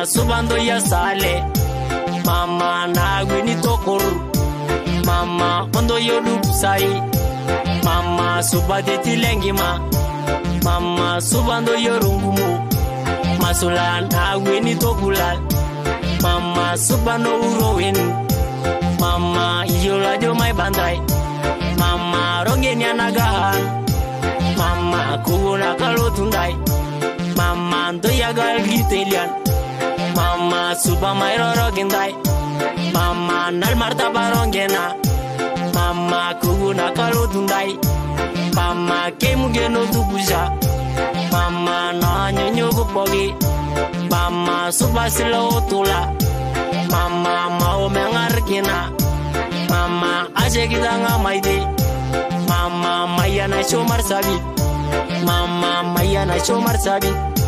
subando ya sale mama na gwini tokuru mama ondo yodu sai mama subade tilengima mama subando yorungumu masula na gwini tokula mama subano urowin mama yola jo mai bandai mama rongenya nagahan mama kuna kalotundai mama ndoyagal gitelian mama suba mai rorogendai mama nal marta barongena mama kuna kalotundai mama kemugeno tubuja mama na nyonyo pogi mama suba silo tula mama mau mengarkina mama ajegidanga maide mama mayana chomar sabi mama mayana chomar sabi